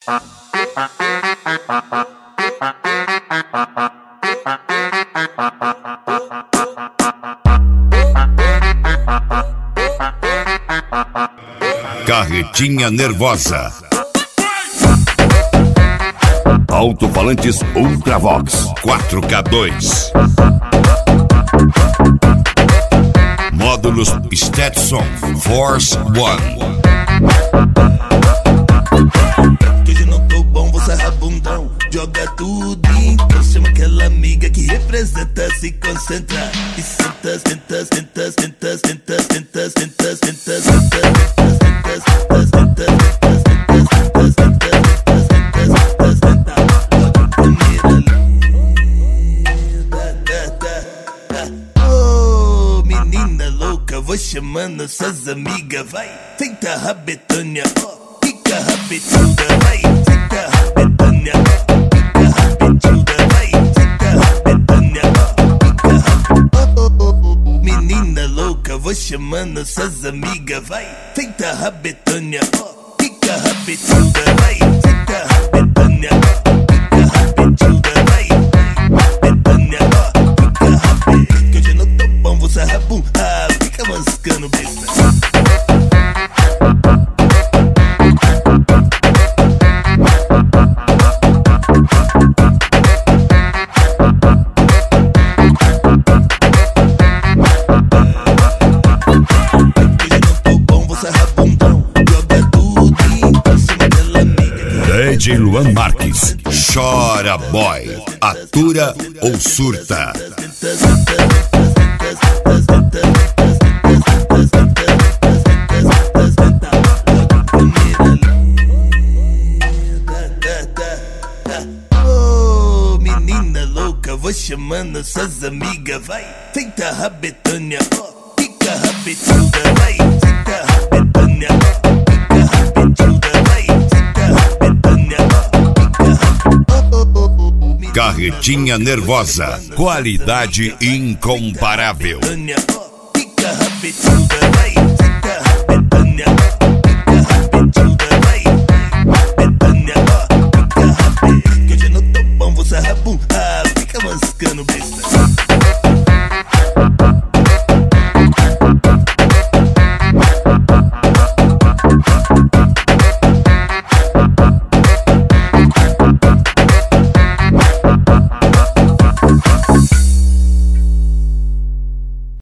Carretinha nervosa. Alto-falantes Ultravox 4K2. Módulos Stetson Force One. Que hoje não tô bom, vou sarrar bundão. Joga tudo então, chama aquela amiga que representa, se concentra. E senta, senta, senta, senta, senta, senta, senta, senta, senta. Oh, menina louca, vou chamando suas amigas, vai. Senta rabetânia, ó, fica rabetuda, vai. Senta rabetânia, ó, fica rabetuda, vai. Senta rabetânia, ó, fica menina louca, vou chamando suas amigas, vai. Senta rabetânia, ó, fica rabetuda, vai. Senta rabetânia, ó, fica rabetuda, vai. Rabetânia, ó, fica rabetuda. Que hoje eu não tô bom, vou sarrar bum, ah, fica mascando besta. DJ Luan Marques, chora boy, atura ou surta. Oh, menina louca, vou chamando suas amigas, vai. Senta rabetânia, ó, fica rabetuda, vai. Senta rabetânia, ó, fica rabetuda, vai. Senta rabetânia, ó, fica rabetuda. Carretinha nervosa, qualidade incomparável. Fica rabetuda, vai.